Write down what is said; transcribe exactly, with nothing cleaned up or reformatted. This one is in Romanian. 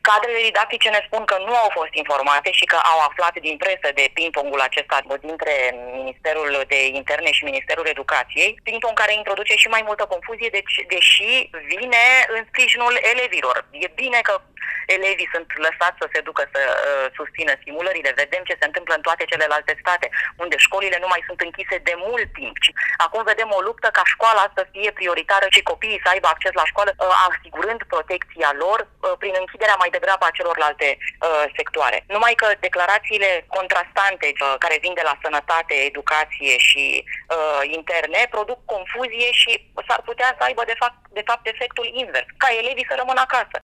Cadrele didactice ne spun că nu au fost informate și că au aflat din presă de ping-pongul acesta dintre Ministerul de Interne și Ministerul Educației, ping-pong care introduce și mai multă confuzie, deci, deși vine în sprijinul elevilor. E bine că elevii sunt lăsați să se ducă să uh, susțină simulările. Vedem ce se întâmplă în toate celelalte state, unde școlile nu mai sunt închise de mult timp. Acum vedem o luptă ca școala să fie prioritară și copiii să aibă acces la școală, uh, asigurând protecția lor uh, prin închiderea mai degrabă a celorlalte uh, sectoare. Numai că declarațiile contrastante uh, care vin de la sănătate, educație și uh, interne produc confuzie și s-ar putea să aibă de fapt, de fapt efectul invers, ca elevii să rămână acasă.